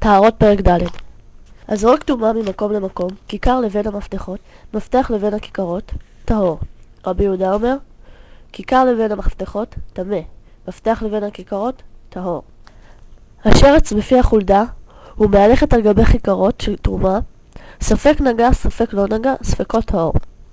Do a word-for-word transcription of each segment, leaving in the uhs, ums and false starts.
טהרות פרק ד' הזורק טומאה ממקום למקום, כיכר לבין המפתחות, מפתח לבין הכיכרות, טהור. רבי יהודה אומר, כיכר לבין המפתחות, טמא, מפתח לבין הכיכרות, טהור. השרץ בפי החולדה הוא מהלכת על גבי כיכרות של טומאה, ספק נגע, ספק לא נגע, ספקות טהור.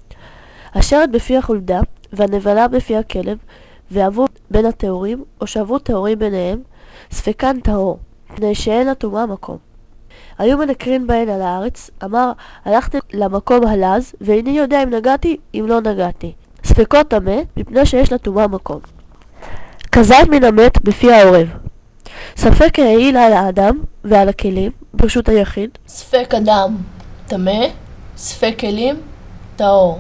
השרץ בפי החולדה והנבלה בפי הכלב ועברו בין התיאורים או שעברו תיאורים ביניהם, ספקן טהור, פני שאין לטומאה מקום. היו מנקרין בהן על הארץ, אמר, הלכתי למקום הלז, ואיני יודע אם נגעתי, אם לא נגעתי. ספקות טמא, מפני שיש לטומאה מקום. כזית מן המת בפי העורב. ספק העיל על האדם ועל הכלים, ברשות היחיד. ספק אדם טמא, ספק כלים טהור.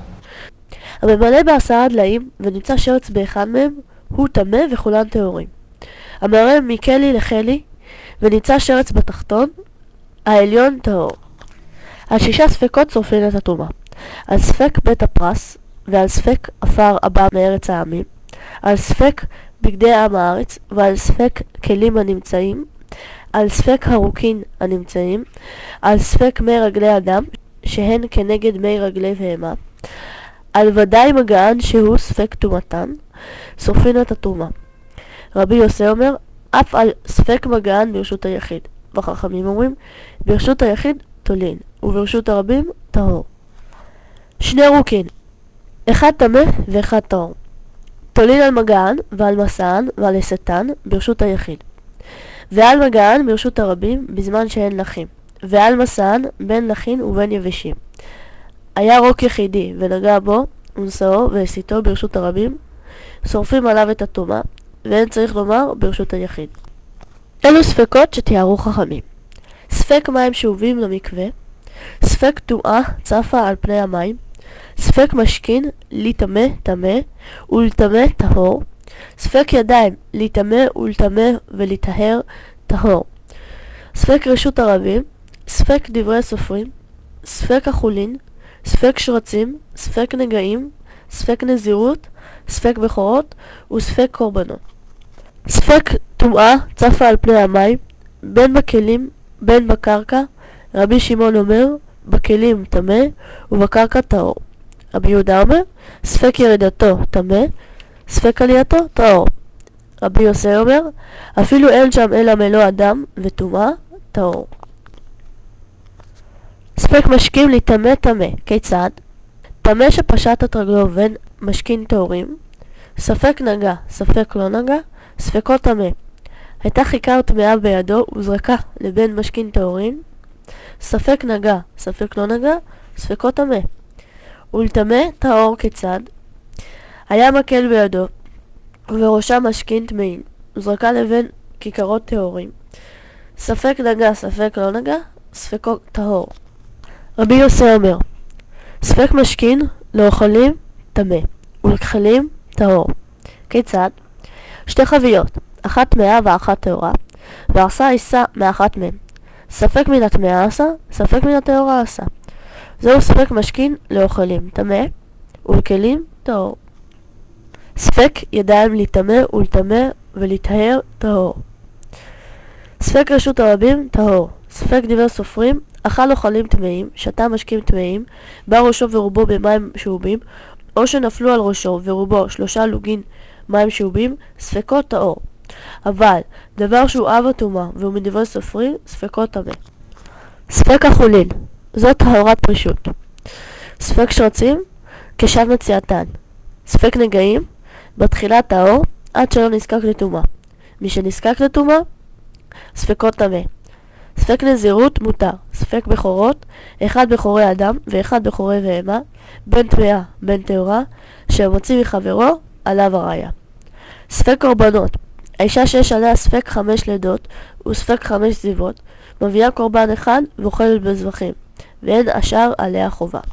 הממלא בעשרה דליים ונמצא שרץ באחד מהם, הוא טמא וכולן טהורים. המרם מכלי לכלי ונמצא שרץ בתחתון, העליון טהור. על שישה ספקות שורפין את הטומאה. על ספק בית הפרס ועל ספק עפר הבא מארץ העמים, על ספק בגדי עם הארץ ועל ספק כלים הנמצאים, על ספק הרוקין הנמצאים, על ספק מי רגלי אדם שהן כנגד מי רגלי בהמה, על ודאי מגען שהוא ספק טומאתן, שורפין את הטומאה. רבי יוסי אומר, אף על ספק מגען ברשות היחיד. וחכמים אומרים, ברשות היחיד תולין, וברשות הרבים טהור. שני רוקין, אחד טמא ואחד טהור. תולין על מגען ועל מסען ועל הסתן ברשות היחיד. ועל מגען ברשות הרבים בזמן שאין לחים. ועל מסען בין לחין ובין יבשים. היה רוק יחידי ונגע בו ונשאו והסיתו ברשות הרבים, שורפים עליו את הטומאה, ואין צריך לומר ברשות היחיד. אלו ספקות שתיארו חכמים. ספק מים שאובים למקווה, ספק טומאה צפה על פני המים, ספק משכין לטמא טמא ולטמא טהור, ספק ידיים לטמא ולטמא ולטהר טהור, ספק רשות הרבים, ספק דברי סופרים, ספק החולין, ספק שרצים, ספק נגעים, ספק נזירות, ספק בכורות וספק קורבנות. ספק טומאה צפה על פני המים, בין בכלים, בין בקרקע. רבי שמעון אומר, בכלים טמא ובקרקע טהור. רבי יהודה אומר, ספק ירידתו טמא, ספק עלייתו טהור. רבי יוסי אומר, אפילו אין שם אלא מלוא אדם וטומאה טהור. ספק משכים לטמא טמא, כיצד? טמא שפשט את רגלו בין משכין טהורים, ספק נגע, ספק לא נגע, ספקות טמא. הייתה כיכר טמאה בידו וזרקה לבין משכין טהורים, ספק נגע, ספק לא נגע, ספקות טמא. ולטמא טהור כיצד? היה מקל בידו ובראשה משכין טמאים, וזרקה לבין כיכרות טהורים, ספק נגע, ספק לא נגע, ספקות טהור. רבי יוסי אומר, ספק משכין לאוכלים טמא ולכלים טהור. כיצד? שתי חביות, אחת טמאה ואחת טהורה, ועשה עיסה מאחת מהן. ספק מן הטמאה עשה, ספק מן הטהורה עשה. זהו ספק משכין לאוכלים טמא ולכלים טהור. ספק ידיים לטמא ולטמא ולטהר טהור. ספק רשות הרבים טהור. ספק דברי סופרים, אכל אוכלים טמאים, שתה משקים טמאים, בא ראשו ורובו במים שאובים, או שנפלו על ראשו ורובו שלושה לוגין מים שאובים, ספקות טהור. אבל דבר שהוא אב הטומאה והוא מדברי סופרים, ספקות טמא. ספק החולין, זאת טהרת פרישות. ספק שרצים, כשב מציאתן. ספק נגעים, בתחילה טהור, עד שלא נזקק לטומאה. מי שנזקק לטומאה, ספקות טמא. ספק נזירות מותר, ספק בכורות, אחד בכורי אדם ואחד בכורי בהמה, בין טמאה בין טהורה, שמוציא מחברו עליו הראיה. ספק קורבנות, האישה שיש עליה ספק חמש לידות וספק חמש זיוות, מביאה קורבן אחד ואוכלת בזבחים, ואין השאר עליה חובה.